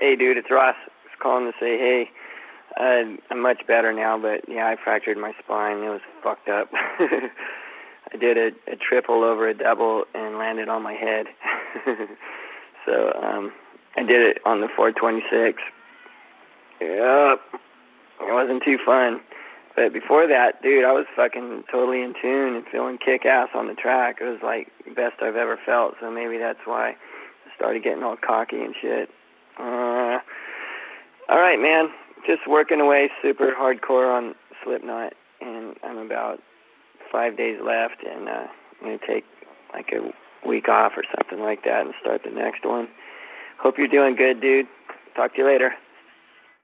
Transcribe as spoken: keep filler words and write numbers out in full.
Hey, dude, it's Ross. Just calling to say, hey, uh, I'm much better now, but yeah, I fractured my spine. It was fucked up. I did a, a triple over a double and landed on my head. so um, I did it on the four twenty-six. Yep. It wasn't too fun. But before that, dude, I was fucking totally in tune and feeling kick-ass on the track. It was like the best I've ever felt, so maybe that's why I started getting all cocky and shit. Uh, all right, man. Just working away super hardcore on Slipknot, and I'm about five days left, and uh, I'm going to take like a week off or something like that and start the next one. Hope you're doing good, dude. Talk to you later.